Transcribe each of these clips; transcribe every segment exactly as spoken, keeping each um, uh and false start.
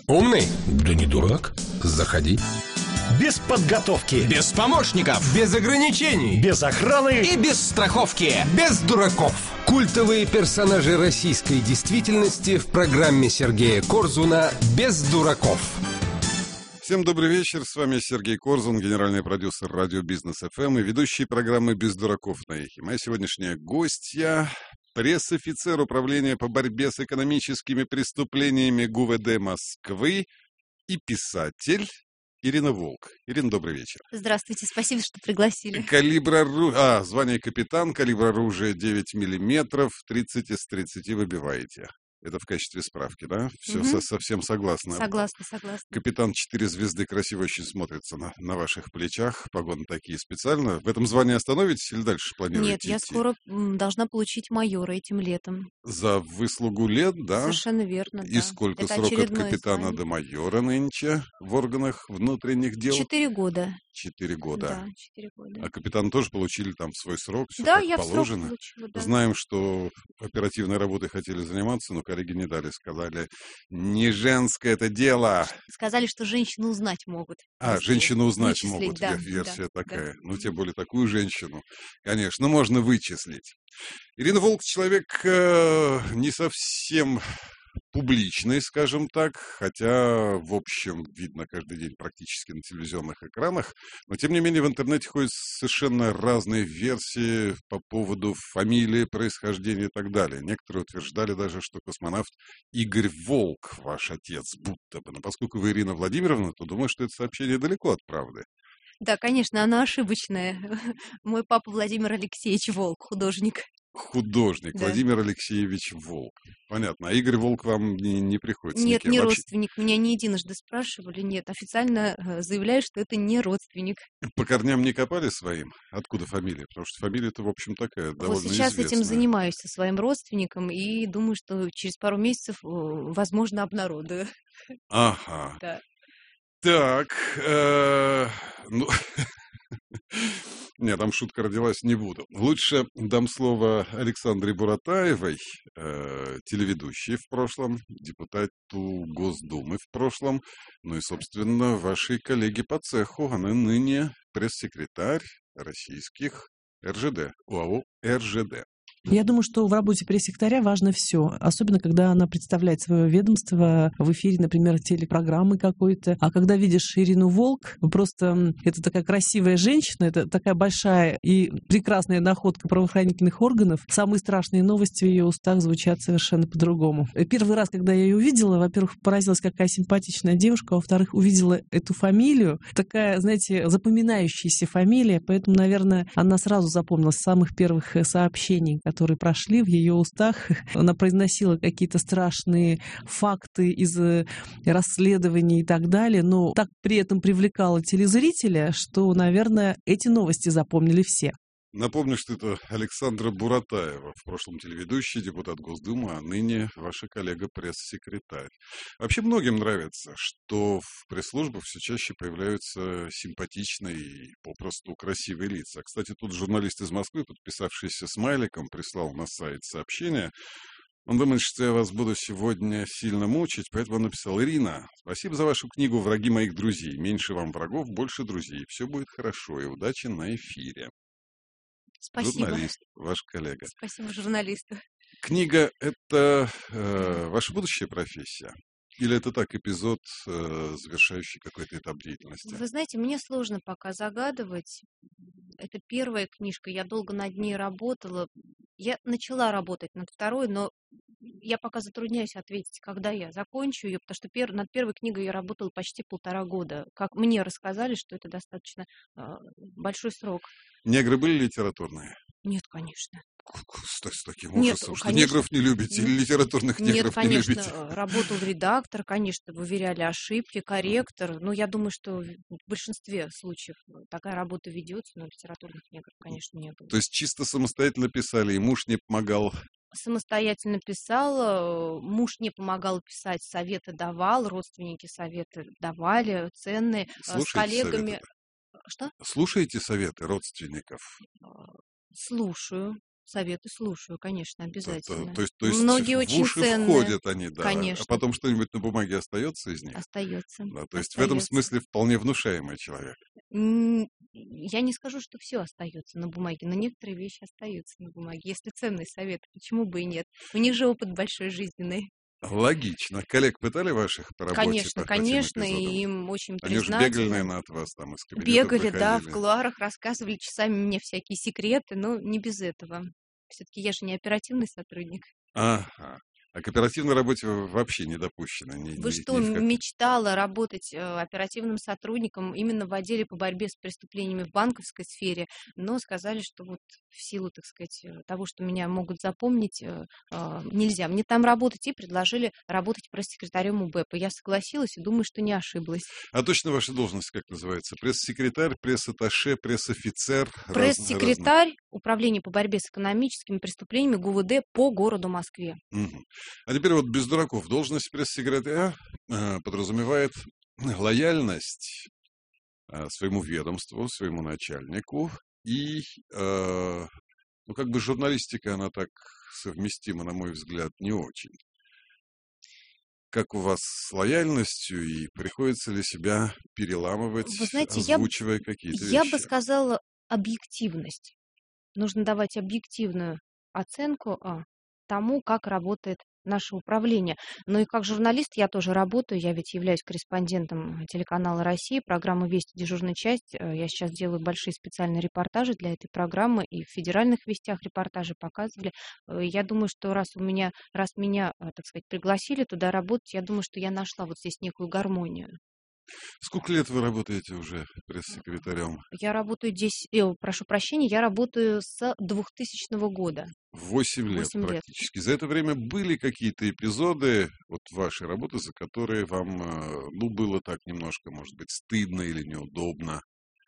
Умный? Да не дурак. Заходи. Без подготовки, без помощников, без ограничений, без охраны и без страховки, без дураков. Культовые персонажи российской действительности в программе Сергея Корзуна «Без дураков». Всем добрый вечер, с вами Сергей Корзун, генеральный продюсер радио Бизнес эф эм и ведущий программы «Без дураков» на эхе. Моя сегодняшняя гостья – пресс-офицер управления по борьбе с экономическими преступлениями ГУВД Москвы и писатель Ирина Волк. Ирина, добрый вечер. Здравствуйте, спасибо, что пригласили. Калибр оружия, а, звание капитан, калибр оружия девять миллиметров, тридцать из тридцати выбиваете. Это в качестве справки, да? Все, угу. со, совсем согласна. Согласна, согласна. Капитан четыре звезды красиво очень смотрится на, на ваших плечах. Погоны такие специально. В этом звании остановитесь или дальше планируете Нет, я идти? скоро должна получить майора этим летом. За выслугу лет, да? Совершенно верно, И да. сколько Это срок от капитана звание. до майора нынче в органах внутренних дел? Четыре года. Четыре года. Да, четыре года. А капитан тоже получили там свой срок, все да, как я положено. В срок получила, да. Знаем, что оперативной работой хотели заниматься, но коллеги не дали, сказали, не женское это дело. Сказали, что женщину узнать могут. А, женщину узнать вычислить, могут, да, версия да, такая. да. Ну, тем более такую женщину, конечно, можно вычислить. Ирина Волк человек э, не совсем публичный, скажем так, хотя, в общем, видно каждый день практически на телевизионных экранах, но, тем не менее, в интернете ходят совершенно разные версии по поводу фамилии, происхождения и так далее. Некоторые утверждали даже, что космонавт Игорь Волк, ваш отец, будто бы. Но поскольку вы Ирина Владимировна, то думаю, что это сообщение далеко от правды. Да, конечно, оно ошибочное. Мой папа Владимир Алексеевич Волк, художник. Художник да. Владимир Алексеевич Волк. Понятно. А Игорь Волк вам не, не приходится? Нет, никем. не Вообще... родственник. Меня не единожды спрашивали. Нет, официально заявляю, что это не родственник. По корням не копали своим? Откуда фамилия? Потому что фамилия-то, в общем, такая довольно Вот сейчас известная. этим занимаюсь со своим родственником и думаю, что через пару месяцев, возможно, обнародую. Ага. Да. Так, э, ну, нет, там шутка родилась, не буду. Лучше дам слово Александре Буратаевой, э, телеведущей в прошлом, депутату Госдумы в прошлом, ну и, собственно, вашей коллеге по цеху, она ныне пресс-секретарь российских эр жэ дэ, ОАО эр жэ дэ. Я думаю, что в работе пресс-секретаря важно все, особенно когда она представляет свое ведомство в эфире, например, телепрограммы какой-то. А когда видишь Ирину Волк, просто это такая красивая женщина, это такая большая и прекрасная находка правоохранительных органов. Самые страшные новости в ее устах звучат совершенно по-другому. Первый раз, когда я ее увидела, во-первых, поразилась, какая симпатичная девушка, а во-вторых, увидела эту фамилию, такая, знаете, запоминающаяся фамилия, поэтому, наверное, она сразу запомнилась с самых первых сообщений, которые прошли в ее устах. Она произносила какие-то страшные факты из расследований и так далее, но так при этом привлекала телезрителя, что, наверное, эти новости запомнили все. Напомню, что это Александра Буратаева, в прошлом телеведущий, депутат Госдумы, а ныне ваша коллега пресс-секретарь. Вообще многим нравится, что в пресс-службах все чаще появляются симпатичные и попросту красивые лица. Кстати, тут журналист из Москвы, подписавшийся смайликом, прислал на сайт сообщение. Он думает, что я вас буду сегодня сильно мучить, поэтому он написал: Ирина, спасибо за вашу книгу «Враги моих друзей». Меньше вам врагов, больше друзей. Все будет хорошо, и удачи на эфире. Спасибо. Журналист, ваш коллега. Спасибо журналисту. Книга – это э, ваша будущая профессия? Или это так, эпизод, э, завершающий какой-то этап деятельности? Вы знаете, мне сложно пока загадывать. Это первая книжка, я долго над ней работала. Я начала работать над второй, но я пока затрудняюсь ответить, когда я закончу ее, потому что пер... над первой книгой я работала почти полтора года. Как мне рассказали, что это достаточно э, большой срок. Негры были литературные? Нет, конечно. С, с таким Нет, ужасом, что конечно. негров не любите или литературных Нет, негров конечно, не любите? работал редактор, конечно, выверяли ошибки, корректор. Но я думаю, что в большинстве случаев такая работа ведется, но литературных негров, конечно, не было. То есть чисто самостоятельно писали, и муж не помогал? Самостоятельно писала, муж не помогал писать, советы давал, родственники советы давали, ценные. Слушаете с коллегами. Советы? Что? Слушаете советы родственников? Слушаю. Советы слушаю, конечно, То, то- обязательно. то есть, то есть Многие в очень уши ценные, входят они, да, а конечно, потом что-нибудь на бумаге остается из них? остается, Да, то есть в этом остается. смысле вполне внушаемый человек. М, Я не скажу, что все остается на бумаге, но некоторые вещи остаются на бумаге. Если ценный совет, почему бы и нет? У них же опыт большой жизненный. Логично. Коллег пытали ваших по работе Конечно, по, по тем конечно, и эпизодам? им очень Они уж бегали, признательны. наверное, от вас, там из кабинетов Бегали, да, в выходили. кулуарах рассказывали часами мне всякие секреты, но не без этого. Все-таки я же не оперативный сотрудник. Ага. А к оперативной работе вы вообще не допущены ни, Вы ни, что, ни в как... мечтала работать э, оперативным сотрудником именно в отделе по борьбе с преступлениями в банковской сфере, но сказали, что вот в силу, так сказать, э, того, что меня могут запомнить, э, э, нельзя мне там работать, и предложили работать пресс-секретарем УБЭПа. Я согласилась и думаю, что не ошиблась. А точно ваша должность как называется? Пресс-секретарь, пресс-атташе, пресс-офицер? Раз, разно. Пресс-секретарь Управления по борьбе с экономическими преступлениями ГУВД по городу Москве. Мгм. А теперь вот без дураков. Должность пресс-секретаря э, подразумевает лояльность э, своему ведомству, своему начальнику. И, э, ну, как бы журналистика, она так совместима, на мой взгляд, не очень. Как у вас с лояльностью и приходится ли себя переламывать, Вы знаете, я, б- озвучивая какие-то я бы вещи? сказала объективность. Нужно давать объективную оценку а, тому, как работает наше управление. Но и как журналист я тоже работаю. Я ведь являюсь корреспондентом телеканала «Россия», программы «Вести. Дежурная часть». Э, Я сейчас делаю большие специальные репортажи для этой программы, и в федеральных вестях репортажи показывали. Э, Я думаю, что раз у меня, раз меня, э, так сказать, пригласили туда работать, я думаю, что я нашла вот здесь некую гармонию. Сколько лет вы работаете уже пресс-секретарем? Я работаю здесь, э, прошу прощения, я работаю с двухтысячного года. Восемь лет Восемь лет. практически. За это время были какие-то эпизоды вот вашей работы, за которые вам, э, ну, было так немножко, может быть, стыдно или неудобно?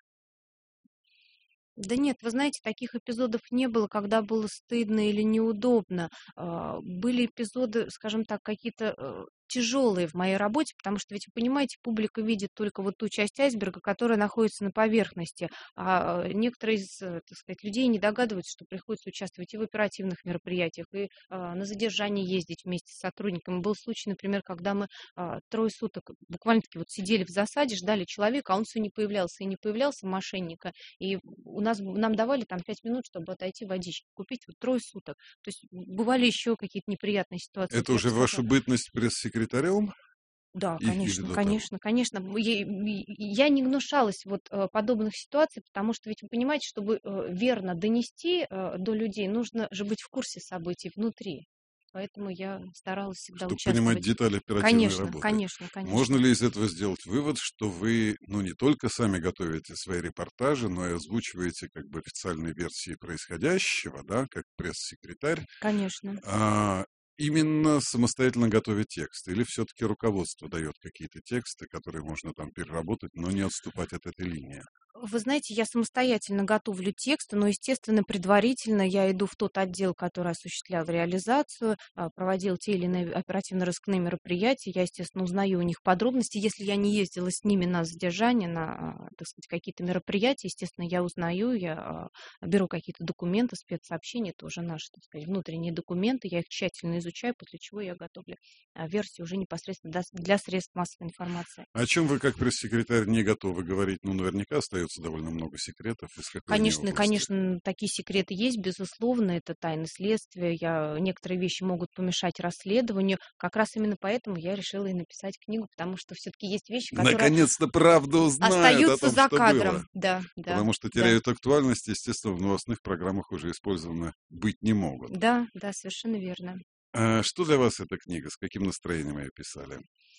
Да нет, вы знаете, таких эпизодов не было, когда было стыдно или неудобно. А, Были эпизоды, скажем так, какие-то э, тяжелые в моей работе, потому что ведь вы понимаете, публика видит только вот ту часть айсберга, которая находится на поверхности, а э, некоторые из, э, так сказать, людей не догадываются, что приходится участвовать и в оперативных мероприятиях, и а, на задержание ездить вместе с сотрудниками. Был случай, например, когда мы а, трое суток буквально-таки вот сидели в засаде, ждали человека, а он все не появлялся и не появлялся, мошенника, и у нас, б- нам давали там пять минут, чтобы отойти водички купить, вот трое суток. То есть бывали еще какие-то неприятные ситуации. Вот Это я уже бы ваша сказала, бытность пресс-секретарем да, и- или конечно, до того? конечно, конечно. Б- Я, и- я не гнушалась вот э, подобных ситуаций, потому что ведь вы понимаете, чтобы э, верно донести э, до людей, нужно же быть в курсе событий внутри. Поэтому я старалась всегда Чтобы понимать участвовать. детали оперативной Конечно, работы. конечно, Можно конечно. ли из этого сделать вывод, что вы, ну, не только сами готовите свои репортажи, но и озвучиваете как бы официальные версии происходящего, да, как пресс-секретарь, Конечно. а именно самостоятельно готовя текст? Или все-таки руководство дает какие-то тексты, которые можно там переработать, но не отступать от этой линии? Вы знаете, я самостоятельно готовлю тексты, но, естественно, предварительно я иду в тот отдел, который осуществлял реализацию, а, проводил те или иные оперативно-розыскные мероприятия. Я, естественно, узнаю у них подробности. Если я не ездила с ними на задержание, на, а, так сказать, какие-то мероприятия, естественно, я узнаю, я а, беру какие-то документы, спецсообщения, это уже наши, так сказать, внутренние документы, я их тщательно изучаю, после чего я готовлю а, версию уже непосредственно для для средств массовой информации. О чем вы как пресс-секретарь не готовы говорить? Ну, наверняка остается довольно много секретов. Из какой они Конечно, области? конечно, такие секреты есть, безусловно, это тайны следствия. Я, некоторые вещи могут помешать расследованию. Как раз именно поэтому я решила и написать книгу, потому что все-таки есть вещи, которые Наконец-то правду узнают о остаются том, за что кадром. было. Да, да, Потому что да. теряют актуальность, естественно, в новостных программах уже использованы быть не могут. Да, да, совершенно верно. А что для вас эта книга? С каким настроением ее писали?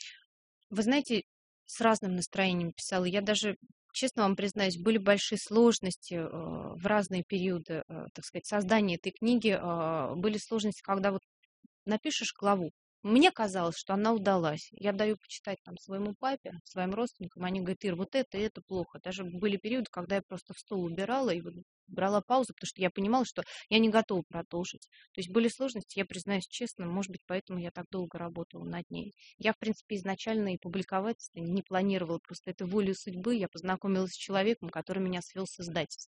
Вы знаете, с разным настроением писала. Я даже, честно вам признаюсь, были большие сложности э, в разные периоды, э, так сказать, создания этой книги. э, Были сложности, когда вот напишешь главу. Мне казалось, что она удалась. Я даю почитать там своему папе, своим родственникам, они говорят: Ир, вот это и это плохо. Даже были периоды, когда я просто в стол убирала и вот брала паузу, потому что я понимала, что я не готова продолжить. То есть были сложности, я признаюсь честно, может быть, поэтому я так долго работала над ней. Я, в принципе, изначально и публиковать не планировала, просто это волей судьбы. Я познакомилась с человеком, который меня свел с издательством.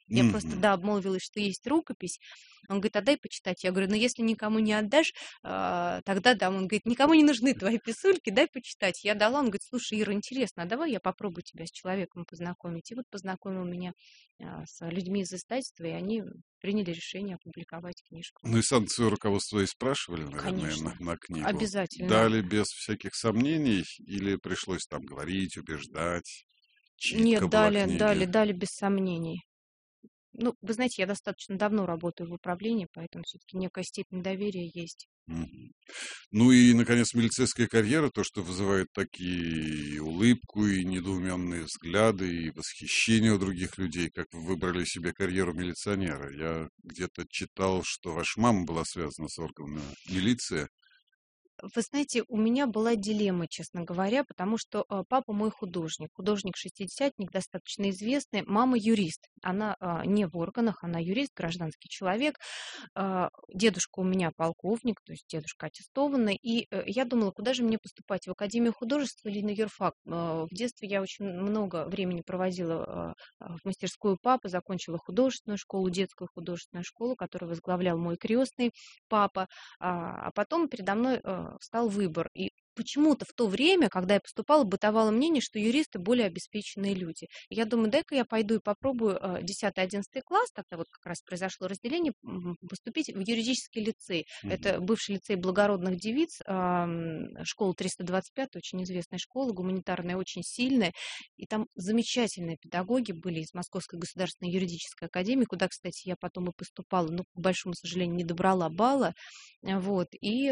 Я просто, Мгм. да, обмолвилась, что есть рукопись. Он говорит: "Отдай почитать". Я говорю: "Ну, если никому не отдашь, а, тогда дам". Он говорит: "Никому не нужны твои писульки, дай почитать". Я дала, он говорит: "Слушай, Ира, интересно, а давай я попробую тебя с человеком познакомить". И вот познакомил меня а, с людьми из издательства, и они приняли решение опубликовать книжку. Ну и санкцию руководства и спрашивали, наверное, на, Конечно, на книгу. обязательно. Дали без всяких сомнений или пришлось там говорить, убеждать? Читка Нет, была дали, книги. дали, дали без сомнений. Ну, вы знаете, я достаточно давно работаю в управлении, поэтому все-таки некая степень доверия есть. Мгм. Ну и, наконец, милицейская карьера, то, что вызывает такие улыбку и недоуменные взгляды, и восхищение у других людей, как вы выбрали себе карьеру милиционера. Я где-то читал, что ваша мама была связана с органами милиции. Вы знаете, у меня была дилемма, честно говоря, потому что а, папа мой художник, художник-шестидесятник, достаточно известный, мама юрист. Она а, не в органах, она юрист, гражданский человек. А, Дедушка у меня полковник, то есть дедушка аттестованный. И э, я думала, куда же мне поступать, в Академию художеств или на юрфак. А, В детстве я очень много времени проводила а, а, в мастерскую папы, закончила художественную школу, детскую художественную школу, которую возглавлял мой крестный папа. А а потом передо мной э, встал выбор. И почему-то в то время, когда я поступала, бытовало мнение, что юристы более обеспеченные люди. И я думаю, дай-ка я пойду и попробую э, десятый-одиннадцатый класс, тогда вот как раз произошло разделение, м, поступить в юридический лицей. Мгм. Это бывший лицей благородных девиц, ам, школа триста двадцать пять, очень известная школа, гуманитарная, очень сильная. И там замечательные педагоги были из Московской государственной юридической академии, куда, кстати, я потом и поступала, но, к большому сожалению, не добрала балла. Э, Вот, и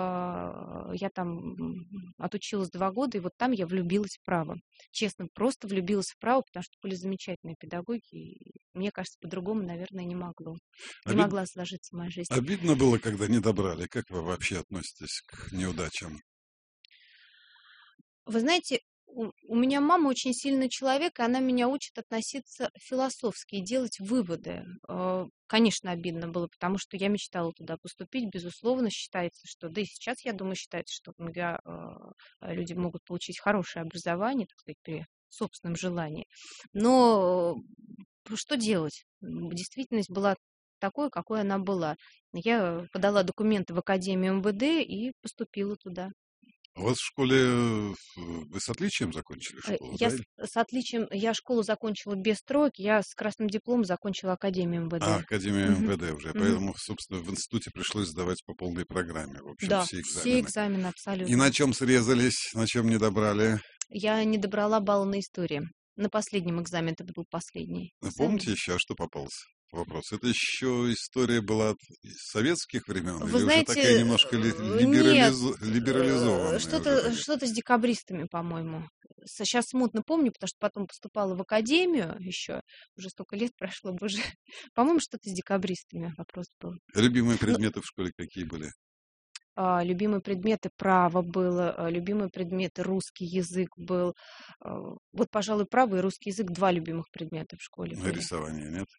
а, я там м, отучилась два года, и вот там я влюбилась в право. Честно, просто влюбилась в право, потому что были замечательные педагоги, и мне кажется, по-другому, наверное, не могло. Не Обид- могла сложиться моя жизнь. Обидно было, когда не добрали. Как вы вообще относитесь к неудачам? Вы знаете, у, у меня мама очень сильный человек, и она меня учит относиться философски и делать выводы. Э, Конечно, обидно было, потому что я мечтала туда поступить. Безусловно, считается, что, да и сейчас, я думаю, считается, что в МГА э, люди могут получить хорошее образование, так сказать, при собственном желании. Но э, что делать? М, Действительность была такой, какой она была. Я подала документы в Академию МВД и поступила туда. У вас в школе э, вы с отличием закончили Э, школу, Я да? с, с отличием, я школу закончила без тройки, я с красным дипломом закончила Академию А, МВД. Академия Мгм, МВД уже. мгм. Поэтому, собственно, в институте пришлось сдавать по полной программе. В общем, Да, все все экзамены. экзамены И на абсолютно. чем срезались, на чем не добрали? Я не добрала балла на истории. На последнем экзамене, это был последний А экзамен. помните еще, что попался? Вопрос. Это еще история была от советских времен Вы или уже такая знаете, немножко ли- э, нет, либерализу- э, либерализованная уже что-то были? что-то с декабристами, по-моему. Сейчас смутно помню, потому что потом поступала в академию еще, уже столько лет прошло, боже. По-моему, что-то с декабристами вопрос был. Любимые Но предметы в школе какие были? а, любимые предметы право было, а, любимые предметы русский язык был. А, Вот, пожалуй, право и русский язык два любимых предмета в школе были. Рисование, нет?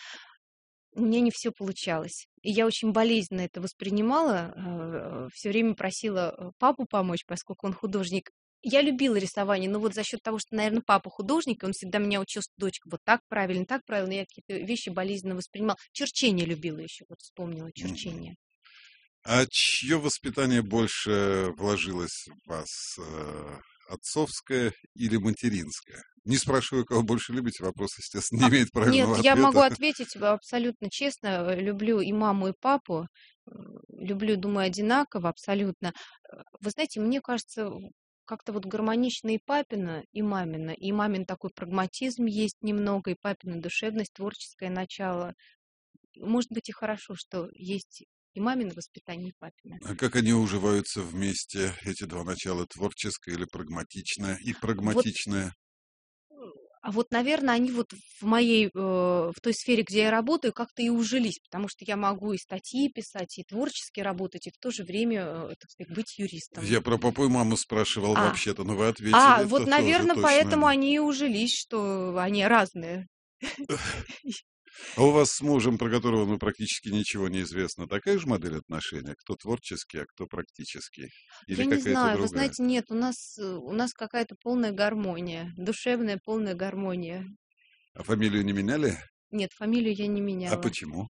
У меня не все получалось. И я очень болезненно это воспринимала, все время просила э, папу помочь, поскольку он художник. Я любила рисование, но вот за счет того, что, наверное, папа художник, и он всегда меня учил, что дочка вот так правильно, так правильно, я какие-то вещи болезненно воспринимала. Черчение любила еще, вот вспомнила, Мгм. черчение. А чье воспитание больше вложилось в вас? э, Отцовское или материнское? Не спрашиваю, кого больше любите, вопрос, естественно, не А, имеет Нет, правильного я могу ответа. ответить э, абсолютно честно. э, Люблю и маму, и папу. э, Люблю, думаю, одинаково абсолютно. Э, Вы знаете, мне кажется, в- как-то вот гармонично и папина, и мамина. И мамин такой прагматизм есть немного, и папина душевность, творческое начало. Может быть, и хорошо, что есть и мамино воспитание, и папина. А как они уживаются вместе, эти два начала, творческое или прагматичное? И Вот прагматичное. А вот, наверное, они вот в моей, э, в той сфере, где я работаю, как-то и ужились, потому что я могу и статьи писать, и творчески работать, и в то же время, э, так сказать, быть юристом. Я про папу и маму спрашивал А, вообще-то, но вы а, ответили, вот, это тоже наверное, точно. поэтому Да. они и ужились, что они разные. А у вас с мужем, про которого ну, практически ничего не известно, такая же модель отношений? Кто творческий, а кто практический? Или Я не какая-то знаю, вы другая? знаете, нет, у нас, э, у нас какая-то полная гармония, душевная полная гармония. А фамилию не меняли? Нет, фамилию я не А меняла. почему?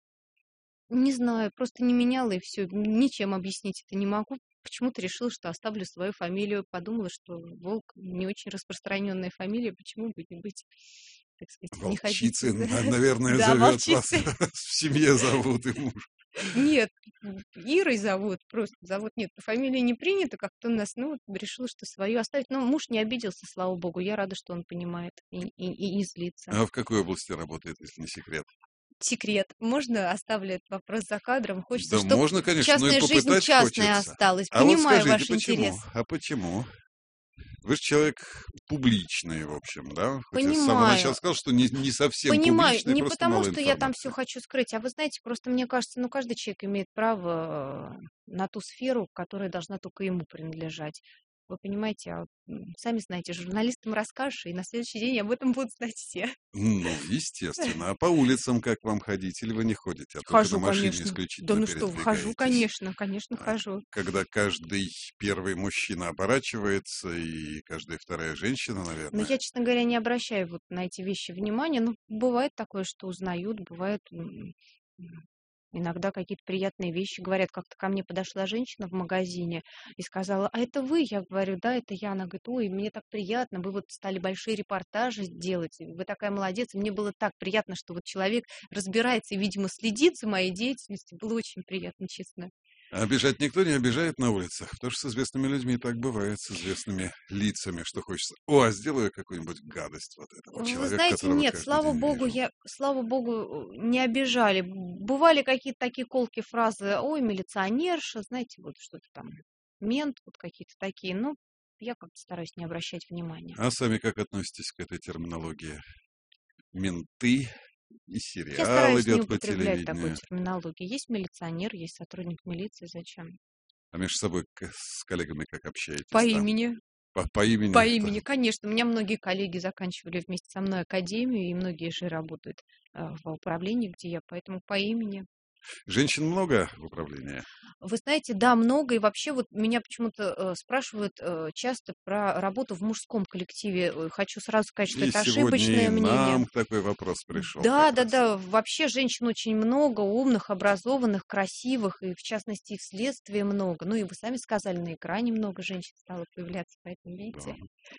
Не знаю, просто не меняла и все. Ничем объяснить это не могу. Почему-то решила, что оставлю свою фамилию. Подумала, что Волк не очень распространенная фамилия. Почему бы не быть, так сказать, не ходить Волчицей, из-за... на- наверное, Да, зовет вас. волчицей. В семье зовут и муж. Нет, Ирой зовут, просто зовут. Нет, по фамилии не принято, как-то у нас, ну, вот решила, что свою оставить. Но муж не обиделся, слава богу. Я рада, что он понимает и, и, и не злится. А в какой области работает, если не секрет? Секрет. Можно оставлю этот вопрос за кадром? Хочется, Да чтобы можно, конечно, но и частная жизнь попытать частная хочется. осталась. А вот Понимаю скажите, ваш почему? интерес. А почему? Вы же человек публичный, в общем, да? Хотя с самого Понимаю. начала сказал, что не, не совсем Понимаю, публичный, не просто потому, мало что я там информации. все хочу скрыть, а вы знаете, просто мне кажется, ну, каждый человек имеет право э, на ту сферу, которая должна только ему принадлежать. Вы понимаете, а, м, сами знаете, журналистам расскажешь, и на следующий день об этом будут знать все. Ну, естественно. А по улицам как вам ходить? Или вы не ходите, а только на Хожу, машине конечно. Да исключительно ну что вы, хожу, передвигаетесь? конечно, конечно, А, хожу. Когда каждый первый мужчина оборачивается, и каждая вторая женщина, Но наверное. я, честно говоря, не обращаю вот на эти вещи внимания. Ну, бывает такое, что узнают, бывает м, м, иногда какие-то приятные вещи говорят. Как-то ко мне подошла женщина в магазине и сказала: а это вы? Я говорю: да, это я. Она говорит: ой, мне так приятно, вы вот стали большие репортажи делать, и вы такая молодец. И мне было так приятно, что вот человек разбирается и, видимо, следит за моей деятельностью. Было очень приятно, честно. А обижать никто не обижает на улицах, потому что с известными людьми так бывает, с известными лицами, что хочется. О, а сделаю какую-нибудь гадость вот этому Вы человеку, знаете, которого нет, каждый слава день богу, вижу. я, слава богу, э, не обижали. Бывали какие-то такие колкие фразы: ой, милиционерша, знаете, вот что-то там, мент, вот какие-то такие. Но я как-то стараюсь не обращать внимания. А сами как относитесь к этой терминологии? Менты и Я сериал стараюсь не идет по употреблять такой телевидению. терминологии. Есть милиционер, есть сотрудник милиции, зачем? А между собой к- с коллегами как общаетесь По там? имени. По, по имени? По это- имени, конечно. У меня многие коллеги заканчивали вместе со мной академию, и многие же работают э, в управлении, где я, поэтому по имени. Женщин много в управлении? Вы знаете, да, много. И вообще вот меня почему-то э, спрашивают э, часто про работу в мужском коллективе. Э, Хочу сразу сказать, что И это сегодня и ошибочное мнение. нам такой вопрос пришел Да, как да, раз. да. Вообще женщин очень много, умных, образованных, красивых, и в частности и в следствии много. Ну и вы сами сказали, на экране много женщин стало появляться, поэтому Да. видите.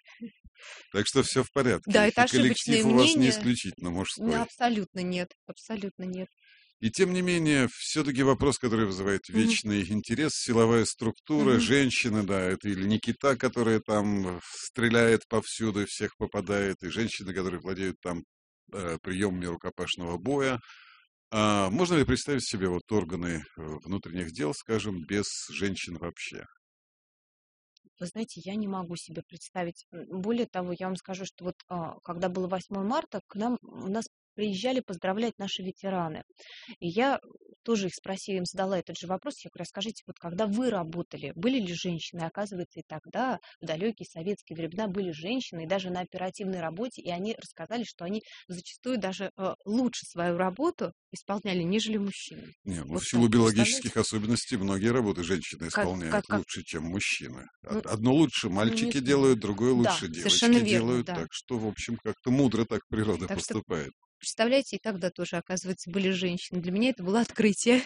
Так что все в порядке. Да, это И коллектив ошибочное у вас не мнение. исключительно Н- мужской. Абсолютно нет, абсолютно нет. И тем не менее, все-таки вопрос, который вызывает Мгм, вечный интерес, силовая структура, мгм. женщины, да, это или не кита, которая там э, стреляет повсюду и всех попадает, и женщины, которые владеют там э, приемами рукопашного боя. А можно ли представить себе вот органы э, внутренних дел, скажем, без женщин вообще? Вы знаете, я не могу себе представить. М, Более того, я вам скажу, что вот а, когда было восьмое марта, к нам у нас приезжали поздравлять наши ветераны. И я тоже их спросила, им задала этот же вопрос. Я говорю: скажите, вот когда вы работали, были ли женщины? И оказывается, и тогда, в далекие советские времена, были женщины, и даже на оперативной работе, и они рассказали, что они зачастую даже э, лучше свою работу исполняли, нежели мужчины. Не, ну, Вот в силу так, биологических представляете? особенностей многие работы женщины Как, как, исполняют как, лучше, чем мужчины. ну, Од- Одно лучше ну, не мальчики знаю. делают, другое Да, лучше совершенно девочки верно, делают. да. Так что, в общем, как-то мудро так природа Так что, поступает. представляете, и тогда тоже, оказывается, были женщины. Для меня это было открытие.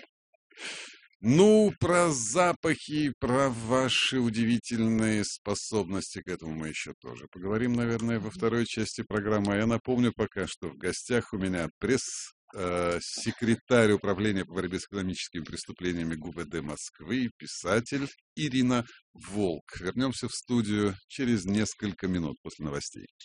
Ну, про запахи, про ваши удивительные способности к этому мы еще тоже поговорим, наверное, во второй части программы. А я напомню пока, что в гостях у меня пресс-секретарь Управления по борьбе с экономическими преступлениями ГУВД Москвы, писатель Ирина Волк. Вернемся в студию через несколько минут после новостей.